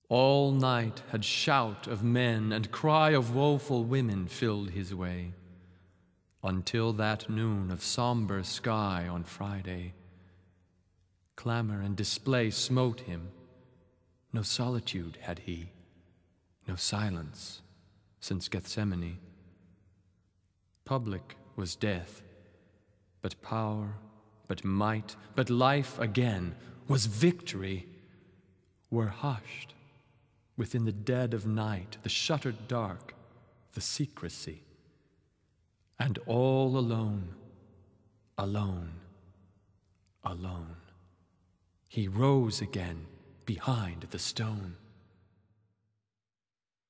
All night had shout of men and cry of woeful women filled his way, until that noon of somber sky on Friday. Clamor and display smote him. No solitude had he, no silence since Gethsemane. Public was death, but power, but might, but life again was victory, were hushed within the dead of night, the shuttered dark, the secrecy. And all alone, alone, alone, he rose again behind the stone.